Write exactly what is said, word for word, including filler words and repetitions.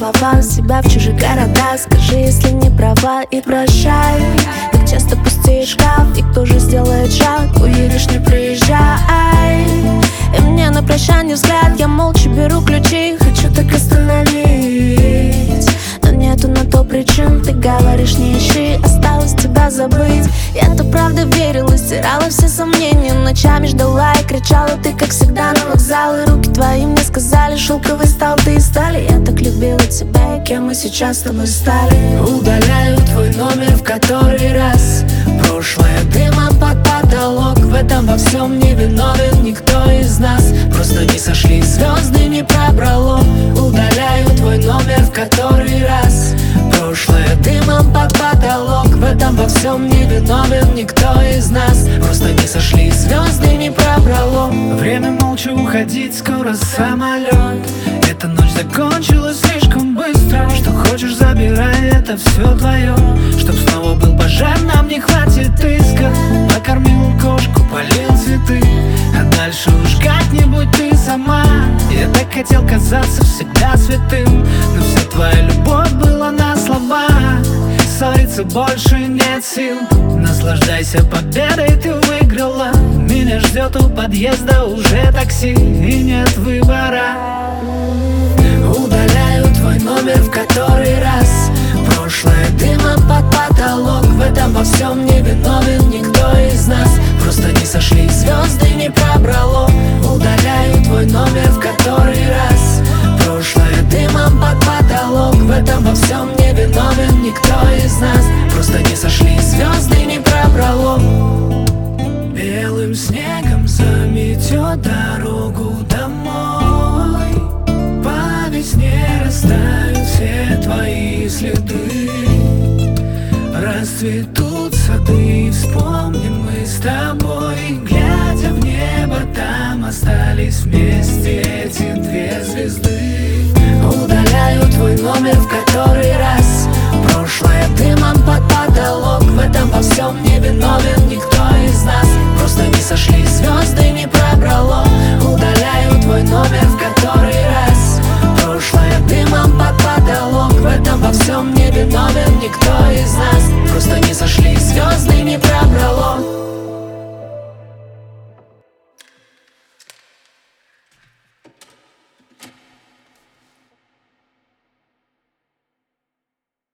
слова себя в чужих городах. Скажи, если не права, и прощай. Так часто пустеет шкаф, и кто же сделает шаг? Уедешь, не приезжай. И мне на прощание взгляд, я молча беру ключи. Хочу так остановить, но нету на то причин. Ты говоришь, не ищи, осталось тебя забыть. Я-то правда верила, стирала все сомнения. Ночами ждала и кричала, ты как всегда на вокзал. И руки твои мне сказали, шелковый стал ты и стали. Я так любила тебя, и кем мы сейчас с тобой стали. Удаляю твой номер в который раз. Прошлое дымом под потолок. В этом во всем не виновен никто из нас. Просто не сошлись звезды, не пробрало. Удаляю твой номер в который раз. Прошлое дымом под потолок. В этом во всем не виновен никто из нас. Просто не сошлись звезды, не пробрало. Время молча уходить, скоро самолет. Эта ночь закончилась слишком быстро. Что хочешь, забирай, это все твое. Чтоб снова был пожар, нам не хватит иска. Покормил кошку, полил цветы, а дальше уж как-нибудь ты сама. Я так хотел казаться всегда святым, но вся твоя любовь была на слова. Ссориться больше нет сил. Наслаждайся победой, ты выиграла. Меня ждет у подъезда уже такси, и нет выбора. Удаляю твой номер в который раз. Прошлое дымом под потолок. В этом во всем не виновен никто из нас. Просто не сошлись звезды, не пробрало. Удаляю твой номер в который раз. Прошлое дымом под потолок. В этом во всем не виновен никто из нас. Просто не сошлись звезды, не пробрало. Белым снегом заметет дорогу домой. По весне растают все твои следы. Расцветут сады, вспомним мы с тобой. Глядя в небо, там остались вместе эти две звезды. Удаляю твой номер в который раз. Прошлое дымом под потолок. В этом во всем не виновен никто из нас. Просто не сошлись звезды, не пробрало. Удаляю твой номер в который раз. Прошлое дымом под потолок. В этом во всем не виновен никто из нас. Просто не сошлись звезды, не пробрало.